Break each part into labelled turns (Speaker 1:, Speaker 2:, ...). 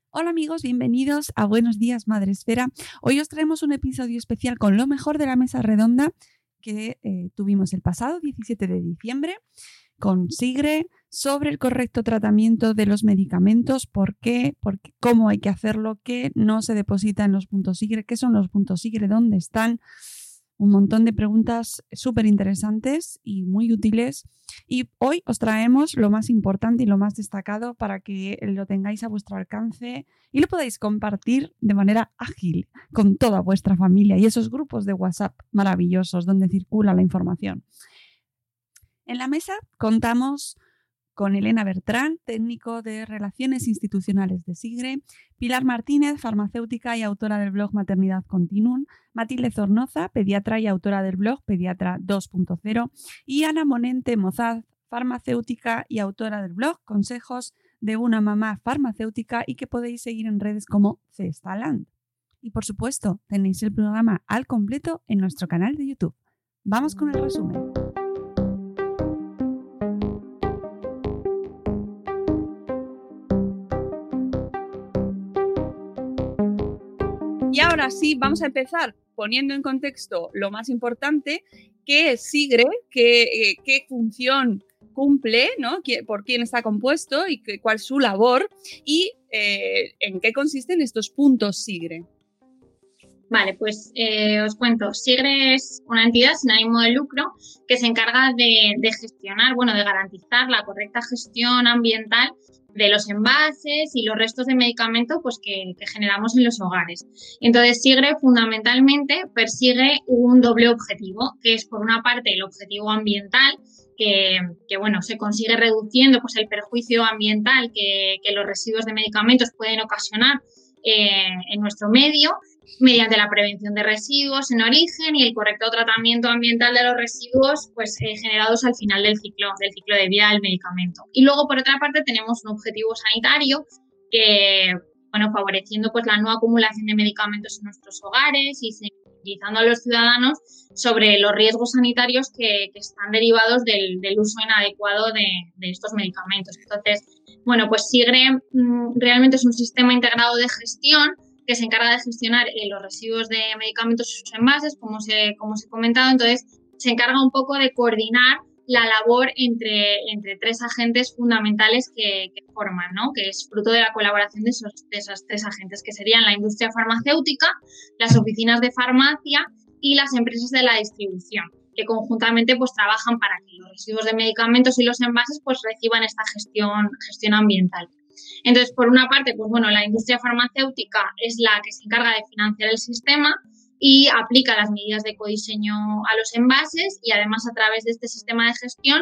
Speaker 1: Hola amigos, bienvenidos a Buenos Días Madresfera. Hoy os traemos un episodio especial con lo mejor de la mesa redonda que tuvimos el pasado 17 de diciembre con Sigre sobre el correcto tratamiento de los medicamentos, por qué, cómo hay que hacerlo, qué no se deposita en los puntos Sigre, qué son los puntos Sigre, dónde están. Un montón de preguntas súper interesantes y muy útiles. Y hoy os traemos lo más importante y lo más destacado para que lo tengáis a vuestro alcance y lo podáis compartir de manera ágil con toda vuestra familia y esos grupos de WhatsApp maravillosos donde circula la información. En la mesa contamos con Elena Bertrán, técnico de Relaciones Institucionales de Sigre, Pilar Martínez, farmacéutica y autora del blog Maternidad Continuum, Matilde Zornoza, pediatra y autora del blog Pediatra 2.0 y Ana Monente Mozaz, farmacéutica y autora del blog Consejos de una mamá farmacéutica y que podéis seguir en redes como Cestaland. Y por supuesto, tenéis el programa al completo en nuestro canal de YouTube. Vamos con el resumen. Y ahora sí, vamos a empezar poniendo en contexto lo más importante, qué es Sigre, qué función cumple, ¿no? Por quién está compuesto y cuál es su labor y en qué consisten estos puntos Sigre.
Speaker 2: Vale, pues os cuento. Sigre es una entidad sin ánimo de lucro que se encarga de gestionar, de garantizar la correcta gestión ambiental de los envases y los restos de medicamento pues, que generamos en los hogares. Entonces, Sigre fundamentalmente persigue un doble objetivo, que es por una parte el objetivo ambiental, que se consigue reduciendo pues, el perjuicio ambiental que los residuos de medicamentos pueden ocasionar en nuestro medio, mediante la prevención de residuos en origen y el correcto tratamiento ambiental de los residuos generados al final del ciclo de vida del medicamento. Y luego, por otra parte, tenemos un objetivo sanitario que, favoreciendo pues la no acumulación de medicamentos en nuestros hogares y sensibilizando a los ciudadanos sobre los riesgos sanitarios que están derivados del uso inadecuado de estos medicamentos. Entonces, pues Sigre realmente es un sistema integrado de gestión que se encarga de gestionar los residuos de medicamentos y sus envases, como os he comentado. Entonces, se encarga un poco de coordinar la labor entre tres agentes fundamentales que forman, ¿no? Que es fruto de la colaboración de esos tres agentes, que serían la industria farmacéutica, las oficinas de farmacia y las empresas de la distribución, que conjuntamente pues trabajan para que los residuos de medicamentos y los envases pues reciban esta gestión ambiental. Entonces, por una parte, la industria farmacéutica es la que se encarga de financiar el sistema y aplica las medidas de ecodiseño a los envases y además a través de este sistema de gestión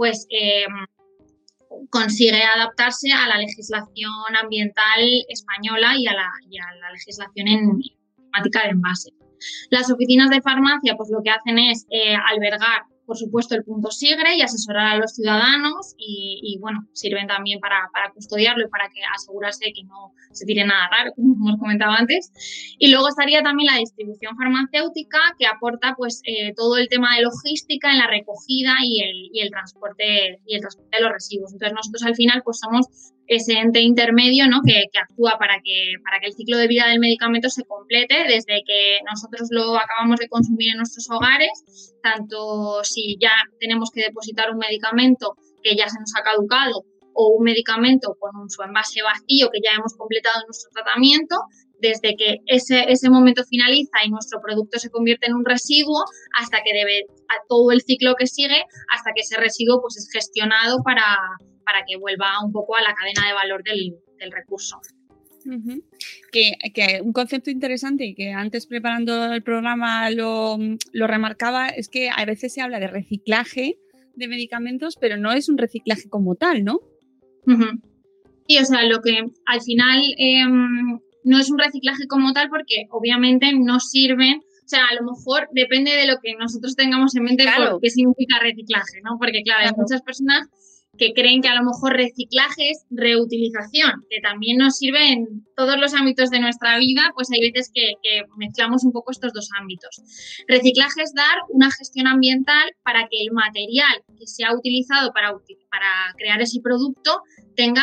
Speaker 2: consigue adaptarse a la legislación ambiental española y a la legislación en temática de envases. Las oficinas de farmacia lo que hacen es albergar, por supuesto, el punto Sigre y asesorar a los ciudadanos y sirven también para custodiarlo y para asegurarse de que no se tire nada raro, como hemos comentado antes. Y luego estaría también la distribución farmacéutica, que aporta todo el tema de logística en la recogida y el transporte de los residuos. Entonces, nosotros al final somos ese ente intermedio, ¿no? que actúa para que el ciclo de vida del medicamento se complete desde que nosotros lo acabamos de consumir en nuestros hogares, tanto si ya tenemos que depositar un medicamento que ya se nos ha caducado o un medicamento con su envase vacío que ya hemos completado nuestro tratamiento, desde que ese momento finaliza y nuestro producto se convierte en un residuo hasta que a todo el ciclo que sigue, hasta que ese residuo es gestionado para que vuelva un poco a la cadena de valor del recurso.
Speaker 1: Uh-huh. Que un concepto interesante y que antes preparando el programa lo remarcaba es que a veces se habla de reciclaje de medicamentos, pero no es un reciclaje como tal, ¿no?
Speaker 2: Uh-huh. Sí, lo que al final no es un reciclaje como tal porque obviamente no sirven. A lo mejor depende de lo que nosotros tengamos en mente, claro, por qué significa reciclaje, ¿no? Porque, claro, hay muchas personas que creen que a lo mejor reciclaje es reutilización, que también nos sirve en todos los ámbitos de nuestra vida, hay veces que mezclamos un poco estos dos ámbitos. Reciclaje es dar una gestión ambiental para que el material que se ha utilizado para crear ese producto tenga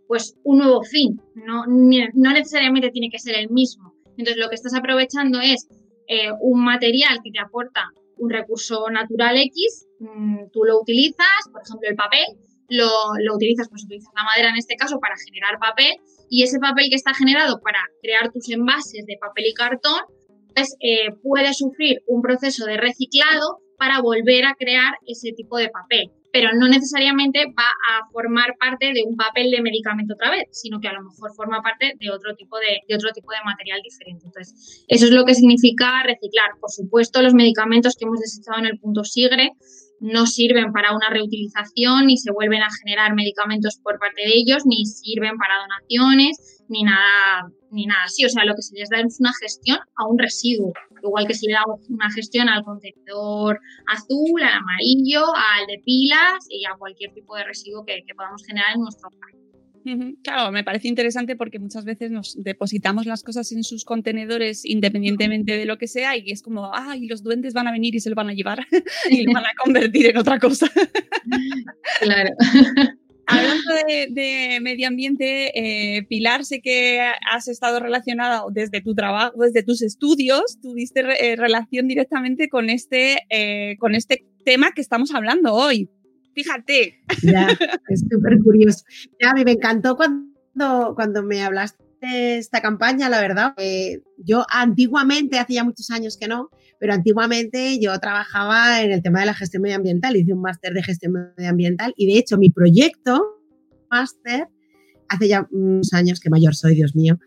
Speaker 2: pues un nuevo fin, no necesariamente tiene que ser el mismo. Entonces lo que estás aprovechando es un material que te aporta un recurso natural X, tú lo utilizas, por ejemplo el papel, lo utilizas, pues utilizas la madera en este caso para generar papel, y ese papel que está generado para crear tus envases de papel y cartón, pues puede sufrir un proceso de reciclado para volver a crear ese tipo de papel, pero no necesariamente va a formar parte de un papel de medicamento otra vez, sino que a lo mejor forma parte de otro tipo de material diferente. Entonces, eso es lo que significa reciclar. Por supuesto, los medicamentos que hemos desechado en el punto SIGRE no sirven para una reutilización, ni se vuelven a generar medicamentos por parte de ellos, ni sirven para donaciones, ni nada así. O sea, lo que se les da es una gestión a un residuo, igual que si le damos una gestión al contenedor azul, al amarillo, al de pilas y a cualquier tipo de residuo que podamos generar en nuestro hogar.
Speaker 1: Claro, me parece interesante porque muchas veces nos depositamos las cosas en sus contenedores independientemente de lo que sea y es como, y los duendes van a venir y se lo van a llevar y lo van a convertir en otra cosa.
Speaker 2: Claro.
Speaker 1: Hablando de medio ambiente, Pilar, sé que has estado relacionada desde tu trabajo, desde tus estudios, tuviste relación directamente con este tema que estamos hablando hoy. Fíjate.
Speaker 3: Ya, es súper curioso. Ya, a mí me encantó cuando me hablaste de esta campaña, la verdad. Yo antiguamente, hace ya muchos años que no, pero antiguamente yo trabajaba en el tema de la gestión medioambiental, hice un máster de gestión medioambiental y de hecho mi proyecto máster, hace ya unos años, que mayor soy, Dios mío,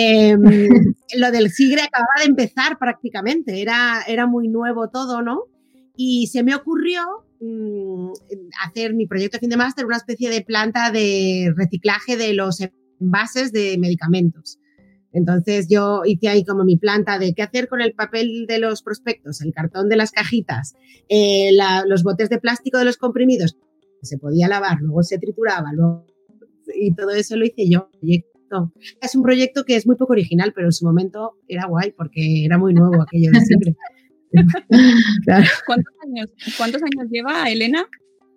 Speaker 3: lo del SIGRE acababa de empezar prácticamente, era muy nuevo todo, ¿no? Y se me ocurrió hacer mi proyecto de fin de máster una especie de planta de reciclaje de los envases de medicamentos. Entonces yo hice ahí como mi planta de qué hacer con el papel de los prospectos, el cartón de las cajitas, los botes de plástico de los comprimidos, se podía lavar, luego se trituraba, y todo eso lo hice yo. Es un proyecto que es muy poco original, pero en su momento era guay porque era muy nuevo aquello de siempre. Claro.
Speaker 1: ¿Cuántos años lleva Elena?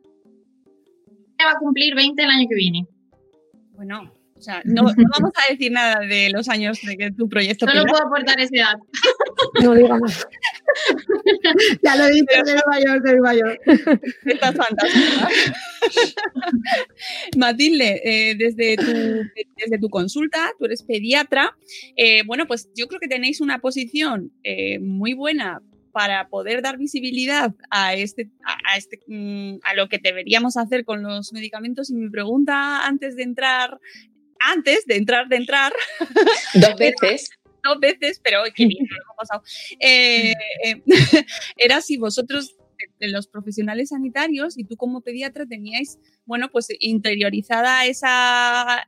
Speaker 2: Va a cumplir 20 el año que viene.
Speaker 1: Bueno, o sea, no vamos a decir nada de los años de que tu proyecto.
Speaker 2: Solo puedo aportar esa edad.
Speaker 3: No digamos. Ya lo he dicho, soy mayor.
Speaker 1: Estás fantástica. Matilde, desde tu consulta, tú eres pediatra. Bueno, pues yo creo que tenéis una posición muy buena para poder dar visibilidad a lo que deberíamos hacer con los medicamentos. Y mi pregunta antes de entrar.
Speaker 4: Dos veces,
Speaker 1: pero qué bien, lo hemos pasado. Era si vosotros, los profesionales sanitarios, y tú como pediatra teníais, bueno, pues interiorizada esa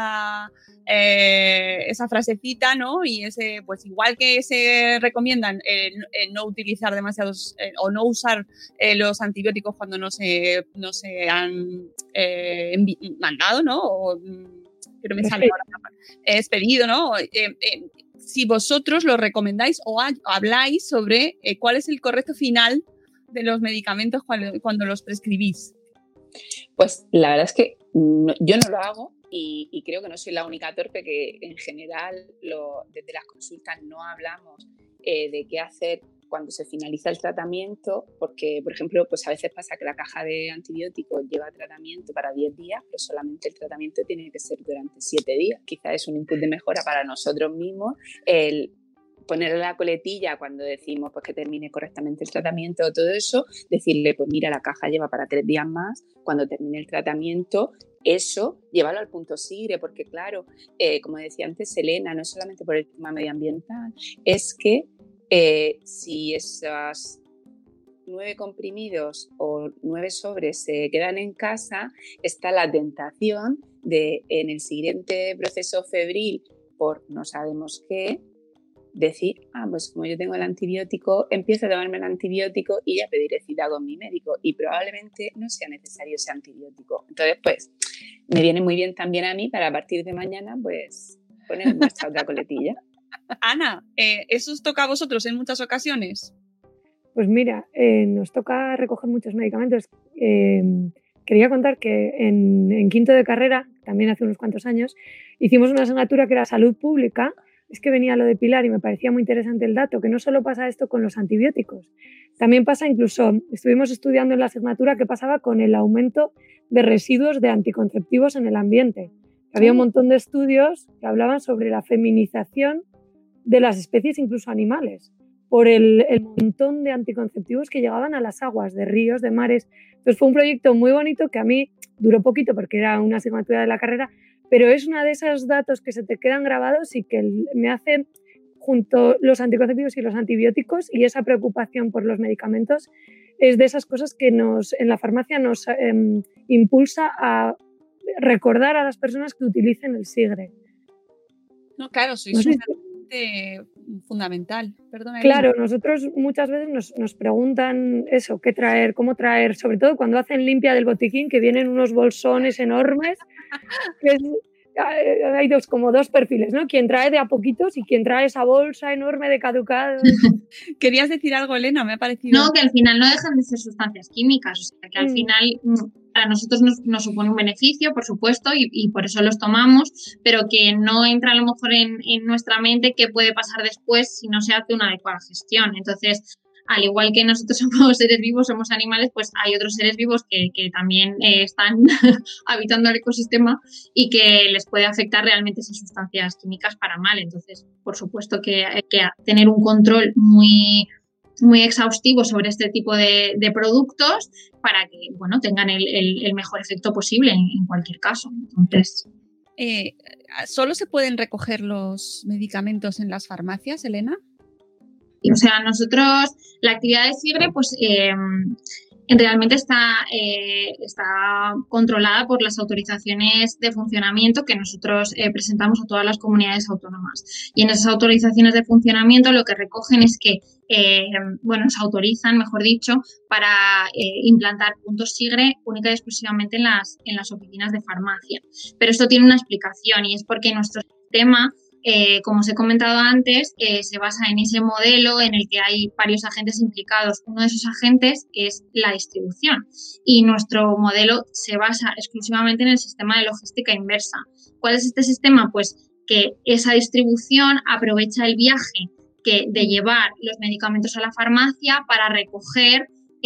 Speaker 1: frasecita, ¿no? Y pues igual que se recomiendan no utilizar demasiados o no usar los antibióticos cuando no se han mandado, ¿no? Pero me sale ahora, es pedido, ¿no? Si vosotros lo recomendáis o habláis sobre cuál es el correcto final de los medicamentos cuando los prescribís.
Speaker 4: Pues la verdad es que yo no lo hago y creo que no soy la única torpe, que en general desde las consultas no hablamos de qué hacer cuando se finaliza el tratamiento, porque, por ejemplo, pues a veces pasa que la caja de antibióticos lleva tratamiento para 10 días, pero solamente el tratamiento tiene que ser durante 7 días. Quizás es un input de mejora para nosotros mismos el ponerle la coletilla cuando decimos pues, que termine correctamente el tratamiento o todo eso, decirle, pues mira, la caja lleva para 3 días más, cuando termine el tratamiento, eso, llévalo al punto SIGRE, porque claro, como decía antes Elena, no es solamente por el tema medioambiental, es que si esos 9 comprimidos o 9 sobres se quedan en casa, está la tentación de en el siguiente proceso febril por no sabemos qué, decir, pues como yo tengo el antibiótico, empiezo a tomarme el antibiótico y ya pediré cita con mi médico y probablemente no sea necesario ese antibiótico. Entonces, pues, me viene muy bien también a mí para a partir de mañana, pues, poner en marcha otra coletilla.
Speaker 1: Ana, ¿eso os toca a vosotros en muchas ocasiones?
Speaker 5: Pues mira, nos toca recoger muchos medicamentos quería contar que en quinto de carrera, también hace unos cuantos años, hicimos una asignatura que era salud pública. Es que venía lo de Pilar y me parecía muy interesante el dato, que no solo pasa esto con los antibióticos, también pasa incluso, estuvimos estudiando en la asignatura qué pasaba con el aumento de residuos de anticonceptivos en el ambiente. Había un montón de estudios que hablaban sobre la feminización de las especies, incluso animales, por el montón de anticonceptivos que llegaban a las aguas de ríos, de mares. Entonces fue un proyecto muy bonito que a mí duró poquito porque era una asignatura de la carrera, pero es uno de esos datos que se te quedan grabados y que me hace, junto los anticonceptivos y los antibióticos y esa preocupación por los medicamentos, es de esas cosas que en la farmacia nos impulsa a recordar a las personas que utilicen el SIGRE.
Speaker 1: No, claro, sois fundamental. Perdona,
Speaker 5: claro, nosotros muchas veces nos preguntan eso, qué traer, cómo traer, sobre todo cuando hacen limpia del botiquín, que vienen unos bolsones enormes, que hay como dos perfiles, ¿no? Quien trae de a poquitos y quien trae esa bolsa enorme de caducados.
Speaker 1: ¿Querías decir algo, Elena? Me ha parecido...
Speaker 2: No, que al final no dejan de ser sustancias químicas, o sea, que al final para nosotros nos supone un beneficio, por supuesto, y por eso los tomamos, pero que no entra a lo mejor en nuestra mente qué puede pasar después si no se hace una adecuada gestión. Entonces, al igual que nosotros somos seres vivos, somos animales, pues hay otros seres vivos que también están habitando el ecosistema y que les puede afectar realmente esas sustancias químicas para mal. Entonces, por supuesto que hay que tener un control muy exhaustivo sobre este tipo de productos para que, bueno, tengan el mejor efecto posible en cualquier caso. Entonces,
Speaker 1: ¿solo se pueden recoger los medicamentos en las farmacias, Elena?
Speaker 2: O sea, nosotros, la actividad de SIGRE, pues realmente está controlada por las autorizaciones de funcionamiento que nosotros presentamos a todas las comunidades autónomas. Y en esas autorizaciones de funcionamiento lo que recogen es que, se autorizan, mejor dicho, para implantar puntos SIGRE única y exclusivamente en las oficinas de farmacia. Pero esto tiene una explicación y es porque nuestro sistema, como os he comentado antes, se basa en ese modelo en el que hay varios agentes implicados. Uno de esos agentes es la distribución y nuestro modelo se basa exclusivamente en el sistema de logística inversa. ¿Cuál es este sistema? Pues que esa distribución aprovecha el viaje de llevar los medicamentos a la farmacia para recoger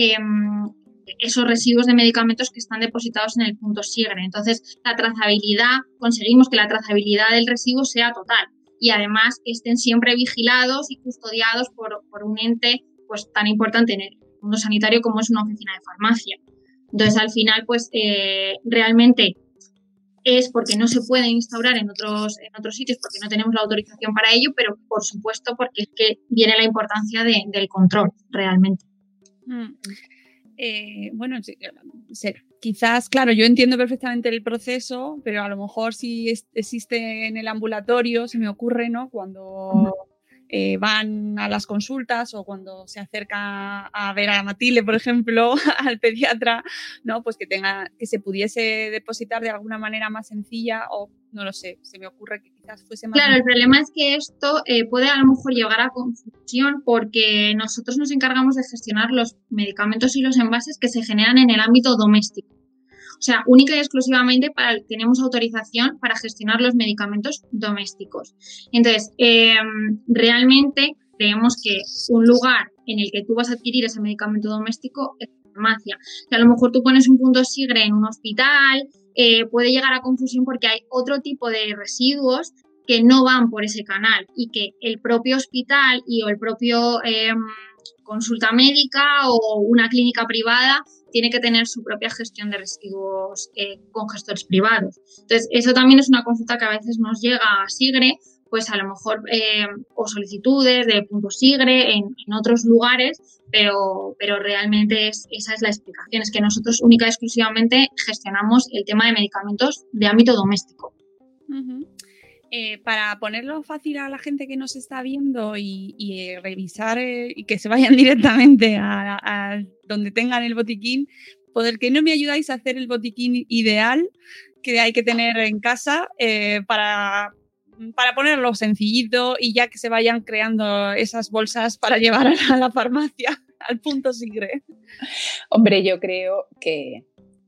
Speaker 2: esos residuos de medicamentos que están depositados en el punto SIGRE. Entonces, conseguimos que la trazabilidad del residuo sea total y además estén siempre vigilados y custodiados por un ente pues tan importante en el mundo sanitario como es una oficina de farmacia. Entonces, al final, pues realmente es porque no se pueden instaurar en otros sitios porque no tenemos la autorización para ello, pero por supuesto porque es que viene la importancia del control realmente.
Speaker 1: Quizás, claro, yo entiendo perfectamente el proceso, pero a lo mejor si existe en el ambulatorio, se me ocurre, ¿no? Cuando van a las consultas o cuando se acerca a ver a Matilde, por ejemplo, al pediatra, ¿no? Pues que se pudiese depositar de alguna manera más sencilla o no lo sé, se me ocurre que quizás fuese más...
Speaker 2: Claro, el problema es que esto puede a lo mejor llegar a confusión porque nosotros nos encargamos de gestionar los medicamentos y los envases que se generan en el ámbito doméstico. O sea, única y exclusivamente tenemos autorización para gestionar los medicamentos domésticos. Entonces, realmente creemos que un lugar en el que tú vas a adquirir ese medicamento doméstico es la farmacia. Que a lo mejor tú pones un punto SIGRE en un hospital, puede llegar a confusión porque hay otro tipo de residuos que no van por ese canal y que el propio hospital o el propio consulta médica o una clínica privada tiene que tener su propia gestión de residuos con gestores privados. Entonces, eso también es una consulta que a veces nos llega a SIGRE, pues a lo mejor, o solicitudes de puntos SIGRE en otros lugares, pero realmente esa es la explicación, es que nosotros única y exclusivamente gestionamos el tema de medicamentos de ámbito doméstico.
Speaker 1: Uh-huh. Para ponerlo fácil a la gente que nos está viendo y revisar y que se vayan directamente a donde tengan el botiquín, ¿por qué no me ayudáis a hacer el botiquín ideal que hay que tener en casa para ponerlo sencillito y ya que se vayan creando esas bolsas para llevar a la farmacia, al punto SIGRE?
Speaker 4: Hombre, yo creo que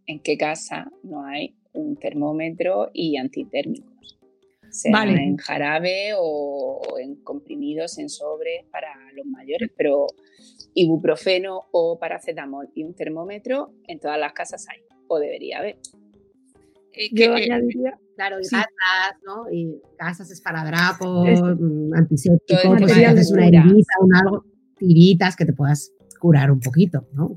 Speaker 4: en qué casa no hay un termómetro y antitérmicos, sea en jarabe o en comprimidos, en sobres para los mayores, pero ibuprofeno o paracetamol y un termómetro en todas las casas hay, o debería haber.
Speaker 5: Yo añadiría...
Speaker 3: Claro, y gasas, ¿no? Y gasas, esparadrapos, antisépticos,
Speaker 4: Todo
Speaker 3: pues si haces una herida, algo, tiritas que te puedas curar un poquito, ¿no?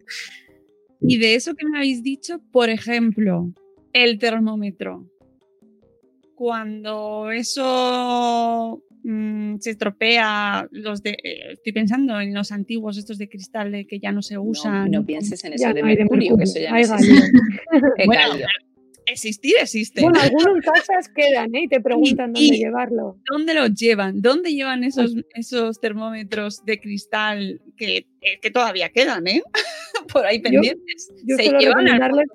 Speaker 1: Y de eso que me habéis dicho, por ejemplo, el termómetro. Cuando eso se estropea, estoy pensando en los antiguos, estos de cristal que ya no se usan.
Speaker 4: No pienses en eso de mercurio, que eso ya no existe.
Speaker 1: Bueno, existe.
Speaker 5: Bueno, algunos casas quedan, ¿eh? Y te preguntan dónde llevarlo.
Speaker 1: ¿Dónde los llevan? ¿Dónde llevan esos termómetros de cristal que todavía quedan, ¿eh? Por ahí pendientes?
Speaker 5: Yo suelo recomendarles...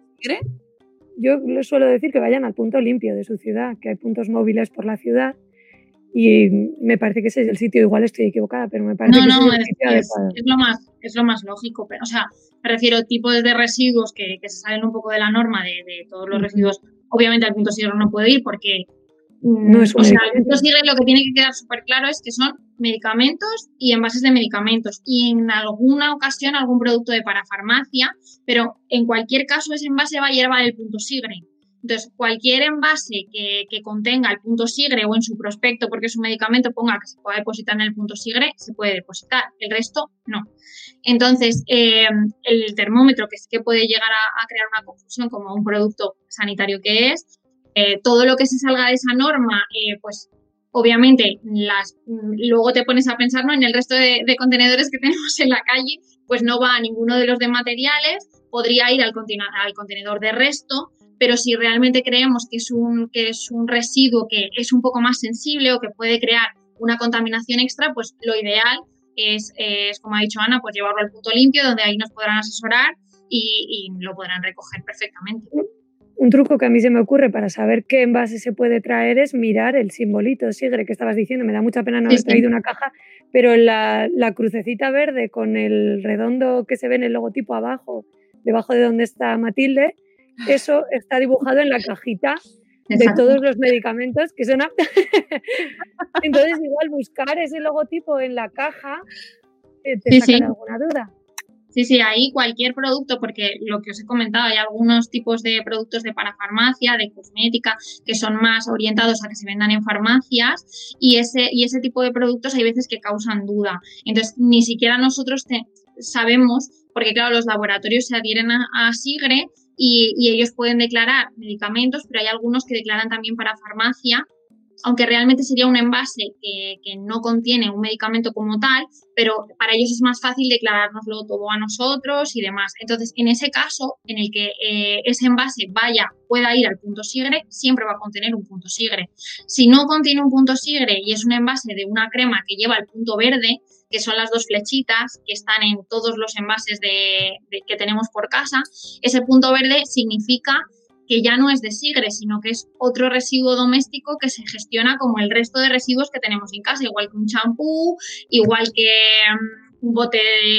Speaker 5: Yo les suelo decir que vayan al punto limpio de su ciudad, que hay puntos móviles por la ciudad y me parece que ese es el sitio, igual estoy equivocada, pero me parece que ese es el sitio adecuado.
Speaker 2: Es lo más lógico, pero, o sea, me refiero a tipos de residuos que se salen un poco de la norma de todos los residuos. Obviamente al punto sigre no puede ir porque
Speaker 5: no es un
Speaker 2: al punto sigre lo que tiene que quedar súper claro es que son medicamentos y envases de medicamentos y en alguna ocasión algún producto de parafarmacia, pero en cualquier caso ese envase va a llevar el punto sigre. Entonces, cualquier envase que contenga el punto sigre o en su prospecto, porque es un medicamento, ponga que se pueda depositar en el punto sigre, se puede depositar. El resto, no. Entonces, el termómetro, que es que puede llegar a crear una confusión como un producto sanitario que es, todo lo que se salga de esa norma, pues obviamente luego te pones a pensar, ¿no? En el resto de contenedores que tenemos en la calle, pues no va a ninguno de los de materiales, podría ir al contenedor de resto, pero si realmente creemos que es un residuo que es un poco más sensible o que puede crear una contaminación extra, pues lo ideal es como ha dicho Ana, pues llevarlo al punto limpio, donde ahí nos podrán asesorar y lo podrán recoger perfectamente.
Speaker 5: Un truco que a mí se me ocurre para saber qué envase se puede traer es mirar el simbolito sigre que estabas diciendo. Me da mucha pena no haber traído una caja, pero la crucecita verde con el redondo que se ve en el logotipo abajo, debajo de donde está Matilde, eso está dibujado en la cajita de todos los medicamentos que son... Entonces, igual buscar ese logotipo en la caja te saca alguna duda.
Speaker 2: Sí, ahí cualquier producto, porque lo que os he comentado, hay algunos tipos de productos de parafarmacia, de cosmética, que son más orientados a que se vendan en farmacias y ese tipo de productos hay veces que causan duda. Entonces, ni siquiera nosotros sabemos, porque claro, los laboratorios se adhieren a SIGRE y ellos pueden declarar medicamentos, pero hay algunos que declaran también parafarmacia, aunque realmente sería un envase que no contiene un medicamento como tal, pero para ellos es más fácil declarárnoslo todo a nosotros y demás. Entonces, en ese caso, en el que ese envase pueda ir al punto sigre, siempre va a contener un punto sigre. Si no contiene un punto sigre y es un envase de una crema que lleva el punto verde, que son las dos flechitas que están en todos los envases que tenemos por casa, ese punto verde significa que ya no es de sigre, sino que es otro residuo doméstico que se gestiona como el resto de residuos que tenemos en casa, igual que un champú, igual que un bote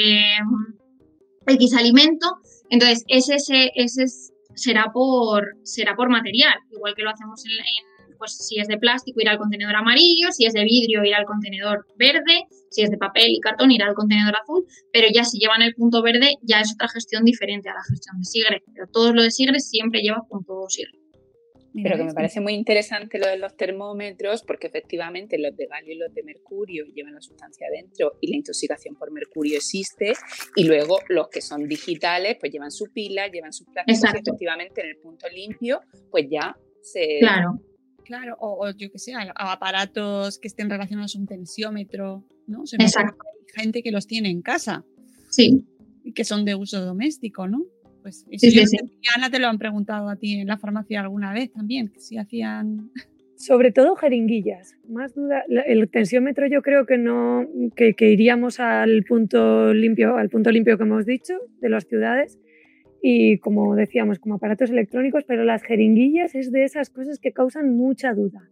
Speaker 2: de X alimento. Entonces, ese será por material, igual que lo hacemos pues si es de plástico irá al contenedor amarillo, si es de vidrio irá al contenedor verde, si es de papel y cartón irá al contenedor azul, pero ya si llevan el punto verde ya es otra gestión diferente a la gestión de sigre, pero todo lo de sigre siempre lleva punto sigre.
Speaker 4: Pero que me parece muy interesante lo de los termómetros, porque efectivamente los de galio y los de mercurio llevan la sustancia adentro y la intoxicación por mercurio existe, y luego los que son digitales pues llevan su pila, llevan sus plásticos, y efectivamente en el punto limpio pues ya se...
Speaker 1: Claro, o yo que sé, aparatos que estén relacionados a un tensiómetro, ¿no?
Speaker 2: Exacto.
Speaker 1: Hay gente que los tiene en casa.
Speaker 2: Sí.
Speaker 1: Y que son de uso doméstico, ¿no? Pues
Speaker 2: sí.
Speaker 1: Ana, te lo han preguntado a ti en la farmacia alguna vez también, que si hacían...
Speaker 5: Sobre todo jeringuillas. Más duda, el tensiómetro yo creo que no, que iríamos al punto limpio que hemos dicho de las ciudades. Y como decíamos, como aparatos electrónicos, pero las jeringuillas es de esas cosas que causan mucha duda.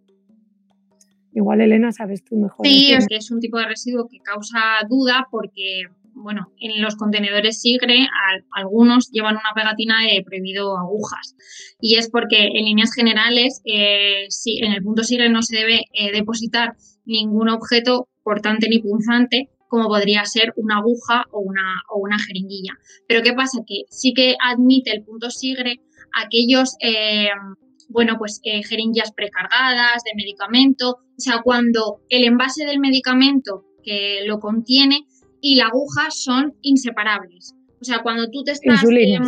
Speaker 5: Igual, Elena, sabes tú mejor.
Speaker 2: Sí, es que es un tipo de residuo que causa duda porque bueno, en los contenedores Sigre algunos llevan una pegatina de prohibido agujas, y es porque en líneas generales en el punto Sigre no se debe depositar ningún objeto cortante ni punzante, como podría ser una aguja o una jeringuilla. Pero ¿qué pasa? Que sí que admite el punto Sigre aquellos jeringuillas precargadas de medicamento, o sea, cuando el envase del medicamento que lo contiene y la aguja son inseparables. O sea, cuando tú te estás...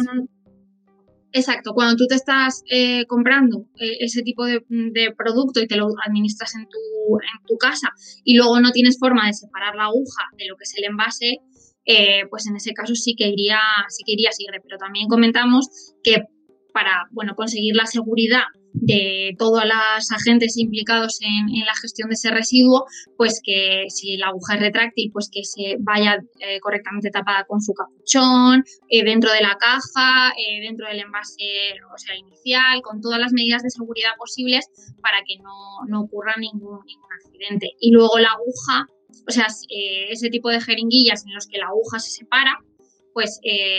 Speaker 2: Exacto, cuando tú te estás comprando ese tipo de producto y te lo administras en tu casa y luego no tienes forma de separar la aguja de lo que es el envase, pues en ese caso sí que iría Sigre. Pero también comentamos que para conseguir la seguridad de todos los agentes implicados en la gestión de ese residuo, pues que si la aguja es retráctil, pues que se vaya correctamente tapada con su capuchón, dentro de la caja, dentro del envase, o sea, inicial, con todas las medidas de seguridad posibles para que no ocurra ningún accidente. Y luego la aguja, o sea, ese tipo de jeringuillas en los que la aguja se separa, pues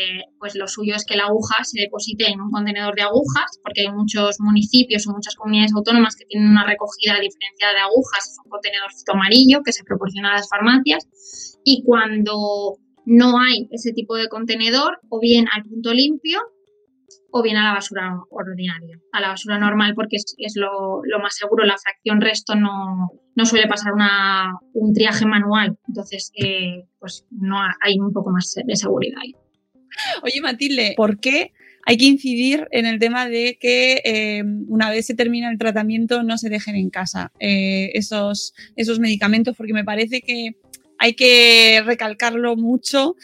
Speaker 2: lo suyo es que la aguja se deposite en un contenedor de agujas, porque hay muchos municipios o muchas comunidades autónomas que tienen una recogida diferenciada de agujas, es un contenedor amarillo que se proporciona a las farmacias, y cuando no hay ese tipo de contenedor, o bien al punto limpio o bien a la basura ordinaria, a la basura normal, porque es lo más seguro. La fracción resto no suele pasar un triaje manual, entonces pues no hay un poco más de seguridad ahí.
Speaker 1: Oye, Matilde, ¿por qué hay que incidir en el tema de que una vez se termina el tratamiento no se dejen en casa esos medicamentos? Porque me parece que hay que recalcarlo mucho,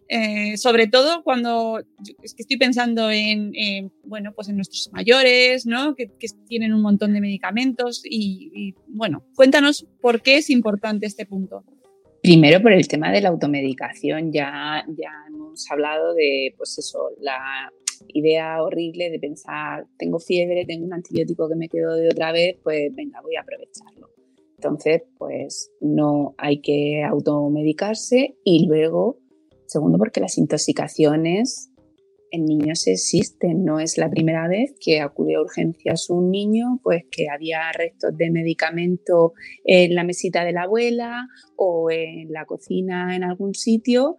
Speaker 1: sobre todo cuando es que estoy pensando en nuestros mayores, ¿no? Que tienen un montón de medicamentos y cuéntanos por qué es importante este punto.
Speaker 4: Primero, por el tema de la automedicación. Ya hemos hablado de, pues eso, la idea horrible de pensar, tengo fiebre, tengo un antibiótico que me quedó de otra vez, pues venga, voy a aprovecharlo. Entonces, pues no hay que automedicarse. Y luego, segundo, porque las intoxicaciones en niños existen. No es la primera vez que acude a urgencias un niño, pues que había restos de medicamento en la mesita de la abuela o en la cocina en algún sitio,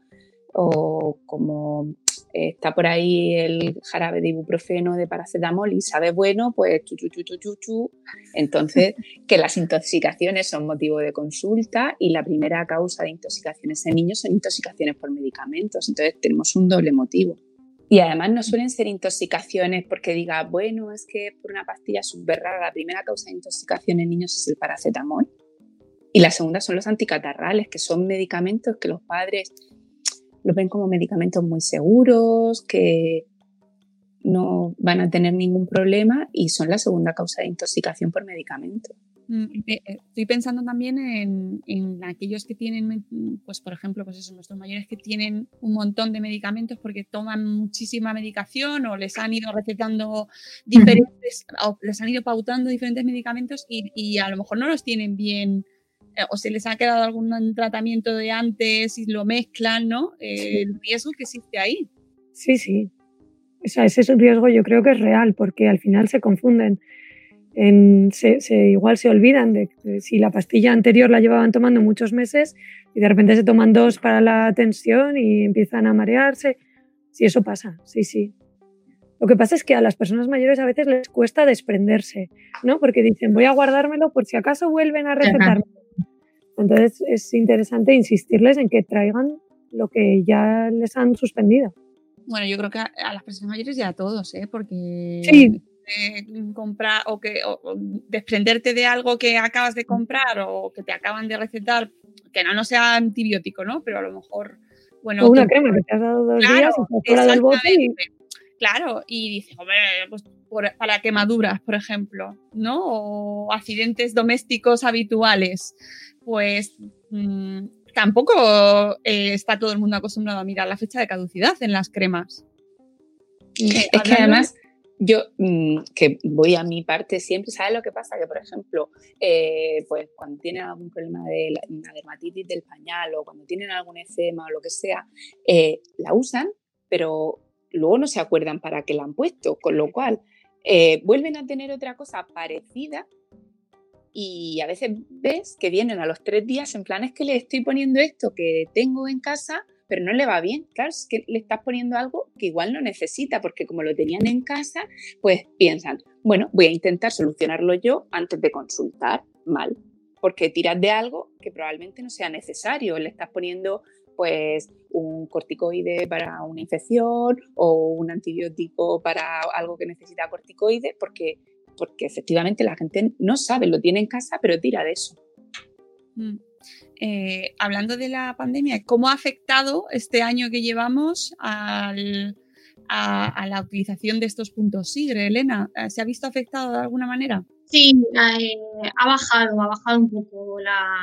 Speaker 4: o como está por ahí el jarabe de ibuprofeno, de paracetamol y sabe bueno, pues chu. Entonces, que las intoxicaciones son motivo de consulta, y la primera causa de intoxicaciones en niños son intoxicaciones por medicamentos. Entonces, tenemos un doble motivo. Y además no suelen ser intoxicaciones porque diga, bueno, es que por una pastilla súper rara. La primera causa de intoxicación en niños es el paracetamol, y la segunda son los anticatarrales, que son medicamentos que los padres los ven como medicamentos muy seguros, que no van a tener ningún problema, y son la segunda causa de intoxicación por medicamento.
Speaker 1: Estoy pensando también en aquellos que tienen, pues por ejemplo, pues eso, nuestros mayores que tienen un montón de medicamentos porque toman muchísima medicación, o les han ido recetando diferentes, o les han ido pautando diferentes medicamentos y a lo mejor no los tienen bien, o se les ha quedado algún tratamiento de antes y lo mezclan, ¿no? El riesgo que existe ahí.
Speaker 5: Sí. O sea, ese es un riesgo, yo creo que es real, porque al final se confunden. Igual se olvidan de que si la pastilla anterior la llevaban tomando muchos meses y de repente se toman 2 para la tensión y empiezan a marearse. Sí, eso pasa, sí. Lo que pasa es que a las personas mayores a veces les cuesta desprenderse, ¿no? Porque dicen, voy a guardármelo por si acaso vuelven a recetarme. Entonces es interesante insistirles en que traigan lo que ya les han suspendido.
Speaker 1: Bueno, yo creo que a las personas mayores ya a todos, porque
Speaker 5: sí.
Speaker 1: Comprar o desprenderte de algo que acabas de comprar o que te acaban de recetar, que no sea antibiótico, ¿no? Pero a lo mejor,
Speaker 5: o una crema que te has dado 2 días y te fuera del bote
Speaker 1: Claro, y dices, hombre, pues para quemaduras, por ejemplo, ¿no? O accidentes domésticos habituales, pues tampoco está todo el mundo acostumbrado a mirar la fecha de caducidad en las cremas.
Speaker 4: Es que además Yo, que voy a mi parte siempre, ¿sabes lo que pasa? Que, por ejemplo, pues cuando tienen algún problema de una dermatitis del pañal o cuando tienen algún eczema o lo que sea, la usan, pero luego no se acuerdan para qué la han puesto, con lo cual vuelven a tener otra cosa parecida y a veces ves que vienen a los 3 días en plan, es que le estoy poniendo esto que tengo en casa, pero no le va bien. Claro, es que le estás poniendo algo que igual no necesita, porque como lo tenían en casa, pues piensan, bueno, voy a intentar solucionarlo yo antes de consultar. Mal, porque tiras de algo que probablemente no sea necesario. Le estás poniendo pues un corticoide para una infección o un antibiótico para algo que necesita corticoide, porque efectivamente la gente no sabe, lo tiene en casa, pero tira de eso.
Speaker 1: Hablando de la pandemia, ¿cómo ha afectado este año que llevamos a la utilización de estos puntos SIGRE, Elena? ¿Se ha visto afectado de alguna manera?
Speaker 2: Sí, ha bajado un poco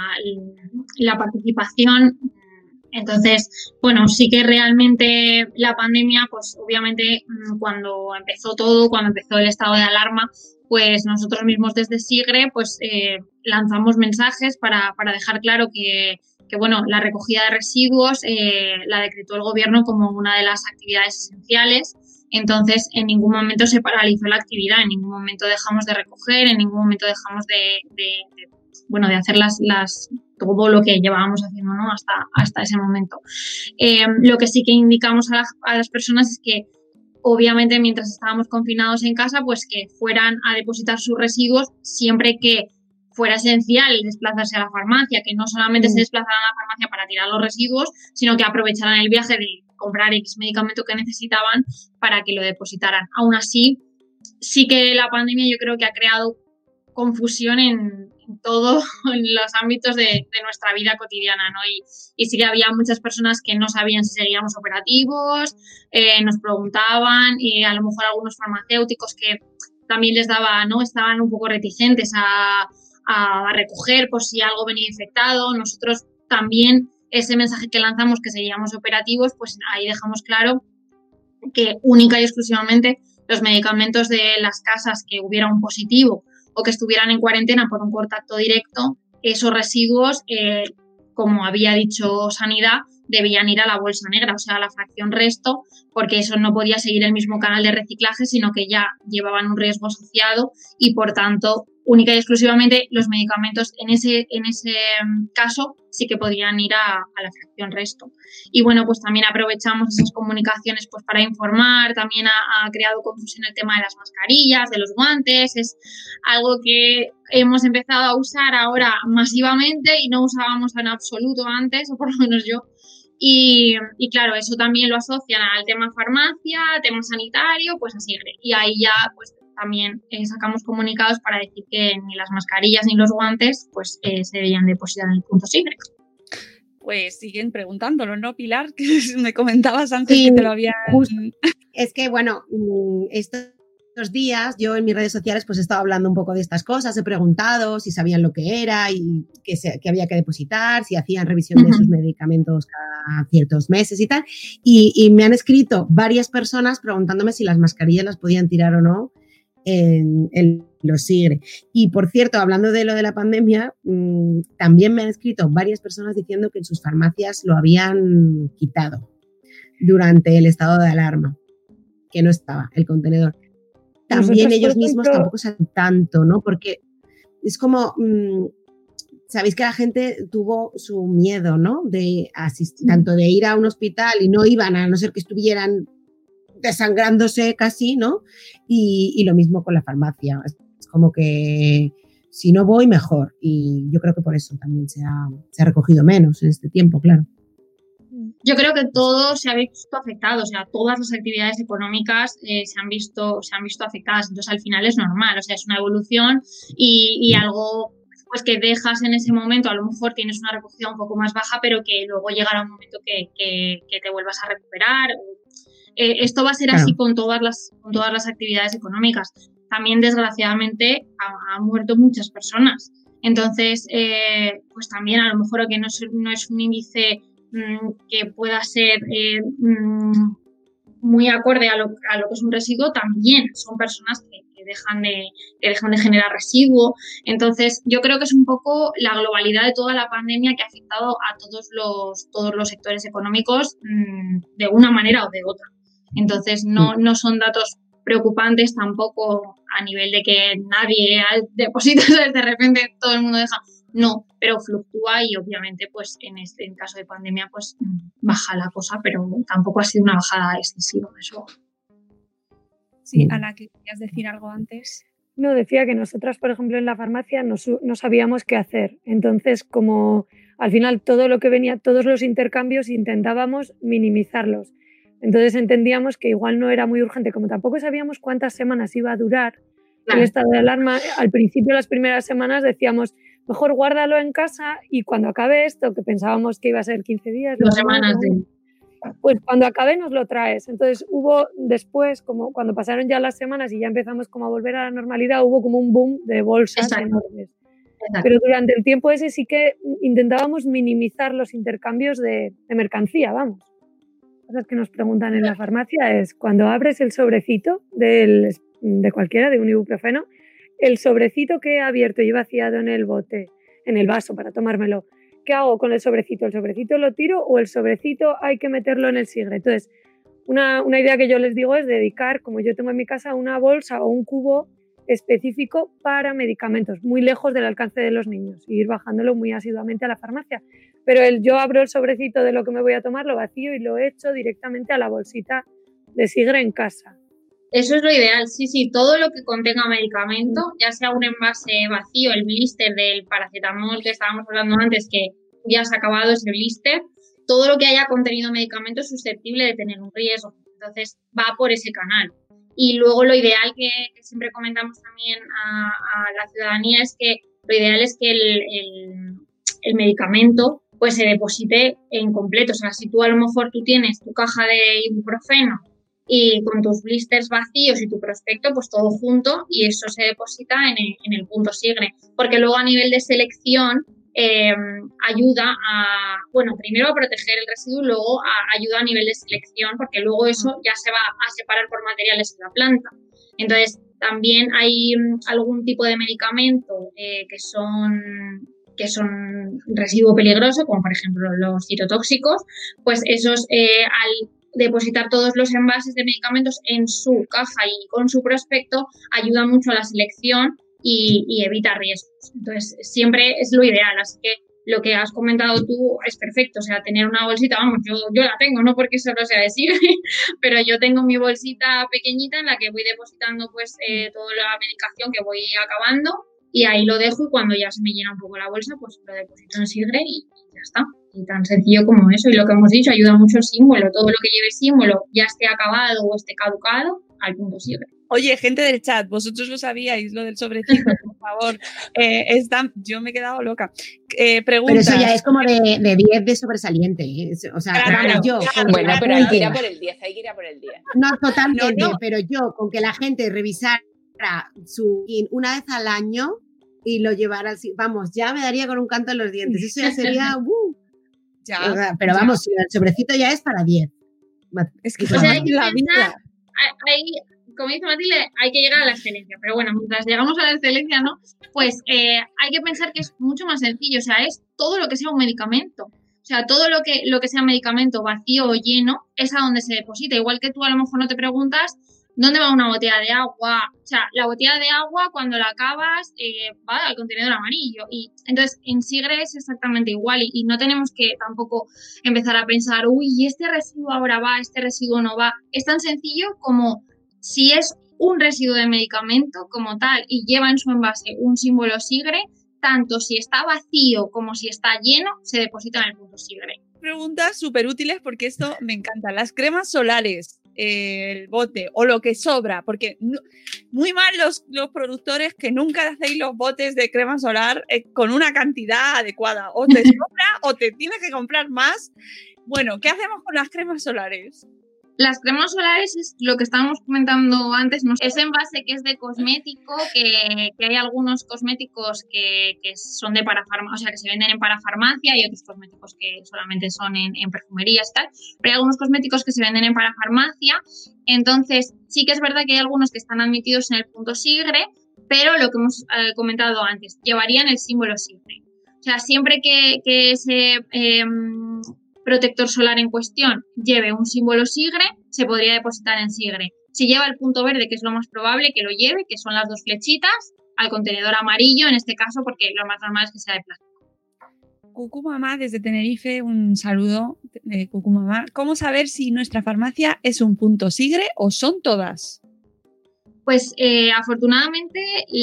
Speaker 2: la participación. Entonces, bueno, sí que realmente la pandemia, pues obviamente cuando empezó todo, cuando empezó el estado de alarma, pues nosotros mismos desde SIGRE pues lanzamos mensajes para dejar claro que bueno, la recogida de residuos la decretó el gobierno como una de las actividades esenciales. Entonces, en ningún momento se paralizó la actividad, en ningún momento dejamos de recoger, en ningún momento dejamos de hacer todo lo que llevábamos haciendo, ¿no? hasta ese momento. Lo que sí que indicamos a las personas es que obviamente mientras estábamos confinados en casa, pues que fueran a depositar sus residuos siempre que fuera esencial desplazarse a la farmacia, que no solamente se desplazaran a la farmacia para tirar los residuos, sino que aprovecharan el viaje de comprar X medicamento que necesitaban para que lo depositaran. Aún así, sí que la pandemia yo creo que ha creado confusión en todos los ámbitos de nuestra vida cotidiana, ¿no? Y sí que había muchas personas que no sabían si seguíamos operativos, nos preguntaban, y a lo mejor algunos farmacéuticos que también les daba, ¿no? Estaban un poco reticentes a recoger por si algo venía infectado. Nosotros también ese mensaje que lanzamos que seguíamos operativos, pues ahí dejamos claro que única y exclusivamente los medicamentos de las casas que hubiera un positivo o que estuvieran en cuarentena por un contacto directo, esos residuos, como había dicho Sanidad, debían ir a la bolsa negra, o sea, a la fracción resto, porque eso no podía seguir el mismo canal de reciclaje, sino que ya llevaban un riesgo asociado y, por tanto, única y exclusivamente los medicamentos en ese caso sí que podían ir a la fracción resto. Y bueno, pues también aprovechamos esas comunicaciones pues para informar, también ha creado confusión el tema de las mascarillas, de los guantes, es algo que hemos empezado a usar ahora masivamente y no usábamos en absoluto antes, o por lo menos yo. Y claro, eso también lo asocian al tema farmacia, tema sanitario, pues así. Y ahí ya pues también sacamos comunicados para decir que ni las mascarillas ni los guantes pues se debían depositar en el punto SIGRE.
Speaker 1: Pues siguen preguntándolo, ¿no, Pilar? Que me comentabas antes que te lo habían...
Speaker 3: Es que, bueno, estos días yo en mis redes sociales pues he estado hablando un poco de estas cosas, he preguntado si sabían lo que era y que había que depositar, si hacían revisión de sus medicamentos cada ciertos meses y tal, y me han escrito varias personas preguntándome si las mascarillas las podían tirar o no en los SIGRE. Y por cierto, hablando de lo de la pandemia, también me han escrito varias personas diciendo que en sus farmacias lo habían quitado durante el estado de alarma, que no estaba el contenedor. También ellos mismos tampoco saben tanto, ¿no? Porque es como, sabéis que la gente tuvo su miedo, ¿no? De tanto de ir a un hospital y no iban, a no ser que estuvieran desangrándose casi, ¿no? Y lo mismo con la farmacia. Es como que si no voy, mejor. Y yo creo que por eso también se ha recogido menos en este tiempo, claro.
Speaker 2: Yo creo que todo se ha visto afectado, o sea, todas las actividades económicas se han visto afectadas, entonces al final es normal, o sea, es una evolución y algo pues que dejas en ese momento, a lo mejor tienes una recogida un poco más baja, pero que luego llegará un momento que te vuelvas a recuperar. Esto va a ser así con todas las actividades económicas. También, desgraciadamente, han muerto muchas personas. Entonces, pues también a lo mejor que no es un índice que pueda ser muy acorde a lo que es un residuo, también son personas que dejan de generar residuo. Entonces, yo creo que es un poco la globalidad de toda la pandemia que ha afectado a todos los sectores económicos de una manera o de otra. Entonces, no son datos preocupantes tampoco a nivel de que nadie deposita, de repente todo el mundo deja. No, pero fluctúa y obviamente pues en caso de pandemia pues baja la cosa, pero tampoco ha sido una bajada excesiva. Eso.
Speaker 1: Sí, Ana, que querías decir algo antes.
Speaker 5: No, decía que nosotras, por ejemplo, en la farmacia no sabíamos qué hacer. Entonces, como al final todo lo que venía, todos los intercambios intentábamos minimizarlos. Entonces entendíamos que igual no era muy urgente. Como tampoco sabíamos cuántas semanas iba a durar el estado de alarma, al principio, las primeras semanas decíamos, mejor guárdalo en casa y cuando acabe esto, que pensábamos que iba a ser 15 días,
Speaker 2: 2 semanas,
Speaker 5: pues cuando acabe nos lo traes. Entonces hubo después, como cuando pasaron ya las semanas y ya empezamos como a volver a la normalidad, hubo como un boom de bolsas enormes. Pero durante el tiempo ese sí que intentábamos minimizar los intercambios de mercancía, vamos. Cosas que nos preguntan en la farmacia es, cuando abres el sobrecito de cualquiera, de un ibuprofeno, el sobrecito que he abierto y he vaciado en el bote, en el vaso para tomármelo, ¿qué hago con el sobrecito? ¿El sobrecito lo tiro o el sobrecito hay que meterlo en el sigre? Entonces, una idea que yo les digo es dedicar, como yo tengo en mi casa, una bolsa o un cubo específico para medicamentos, muy lejos del alcance de los niños, y ir bajándolo muy asiduamente a la farmacia. Pero yo abro el sobrecito de lo que me voy a tomar, lo vacío y lo echo directamente a la bolsita de sigre en casa.
Speaker 2: Eso es lo ideal, sí, todo lo que contenga medicamento, ya sea un envase vacío, el blister del paracetamol que estábamos hablando antes, que ya se ha acabado ese blister, todo lo que haya contenido medicamento es susceptible de tener un riesgo, entonces va por ese canal. Y luego lo ideal que siempre comentamos también a la ciudadanía es que lo ideal es que el medicamento pues se deposite en completo, o sea, si tú a lo mejor tú tienes tu caja de ibuprofeno y con tus blisters vacíos y tu prospecto, pues todo junto, y eso se deposita en el punto sigre, porque luego a nivel de selección ayuda primero a proteger el residuo y luego ayuda a nivel de selección, porque luego eso ya se va a separar por materiales de la planta. Entonces también hay algún tipo de medicamento que son residuo peligroso, como por ejemplo los citotóxicos, pues esos al depositar todos los envases de medicamentos en su caja y con su prospecto ayuda mucho a la selección y evita riesgos. Entonces, siempre es lo ideal. Así que lo que has comentado tú es perfecto. O sea, tener una bolsita, vamos, yo la tengo, no porque solo sea decir, pero yo tengo mi bolsita pequeñita en la que voy depositando pues toda la medicación que voy acabando y ahí lo dejo y cuando ya se me llena un poco la bolsa, pues lo deposito en sigre y ya está. Y tan sencillo como eso. Y lo que hemos dicho, ayuda mucho el símbolo. Todo lo que lleve símbolo, ya esté acabado o esté caducado, al punto sigre.
Speaker 1: Oye, gente del chat, vosotros lo sabíais, lo del sobrecito, por favor. Yo me he quedado loca. Preguntas.
Speaker 3: Pero eso ya es como de 10 de sobresaliente. O sea,
Speaker 4: claro,
Speaker 3: yo.
Speaker 4: Bueno, pero hay que ir a por el 10,
Speaker 3: No, totalmente,
Speaker 1: no.
Speaker 3: Pero yo, con que la gente revisara su una vez al año y lo llevara al... Vamos, ya me daría con un canto en los dientes. Eso ya sería...
Speaker 1: Ya,
Speaker 3: pero vamos, el sobrecito ya es para 10.
Speaker 1: Es que
Speaker 2: hay que la vida. Como dice Matilde, hay que llegar a la excelencia. Pero bueno, mientras llegamos a la excelencia, ¿no? Pues hay que pensar que es mucho más sencillo. O sea, es todo lo que sea un medicamento. O sea, todo lo que sea medicamento vacío o lleno es a donde se deposita. Igual que tú a lo mejor no te preguntas ¿dónde va una botella de agua? O sea, la botella de agua cuando la acabas va al contenedor amarillo. Y entonces en sigre es exactamente igual y no tenemos que tampoco empezar a pensar, uy, este residuo ahora va, este residuo no va. Es tan sencillo como si es un residuo de medicamento como tal y lleva en su envase un símbolo sigre, tanto si está vacío como si está lleno, se deposita en el punto sigre.
Speaker 1: Preguntas súper útiles porque esto me encanta. Las cremas solares, el bote o lo que sobra, porque muy mal los productores que nunca hacéis los botes de crema solar con una cantidad adecuada. O te sobra o te tienes que comprar más. Bueno, ¿qué hacemos con las cremas solares?
Speaker 2: Las cremas solares es lo que estábamos comentando antes, ¿no? Es en base que es de cosmético, que hay algunos cosméticos que son de parafarmacia, o sea, que se venden en parafarmacia, y otros cosméticos que solamente son en perfumerías y tal, pero hay algunos cosméticos que se venden en parafarmacia. Entonces, sí que es verdad que hay algunos que están admitidos en el punto SIGRE, pero lo que hemos comentado antes, llevarían el símbolo SIGRE. O sea, siempre que ese protector solar en cuestión lleve un símbolo SIGRE, se podría depositar en SIGRE. Si lleva el punto verde, que es lo más probable que lo lleve, que son las 2 flechitas, al contenedor amarillo en este caso, porque lo más normal es que sea de plástico.
Speaker 1: Cucumamá desde Tenerife, un saludo de Cucumamá. ¿Cómo saber si nuestra farmacia es un punto SIGRE o son todas?
Speaker 2: Pues afortunadamente